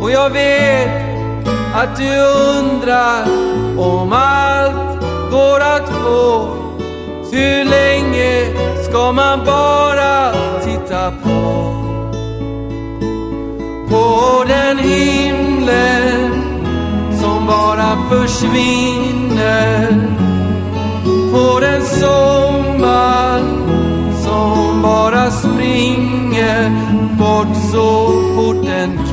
Och jag vet att du undrar om allt går att få. Hur länge ska man bara titta på? På den himlen som bara försvinner. På den sommar som bara springer bort så fort den kan.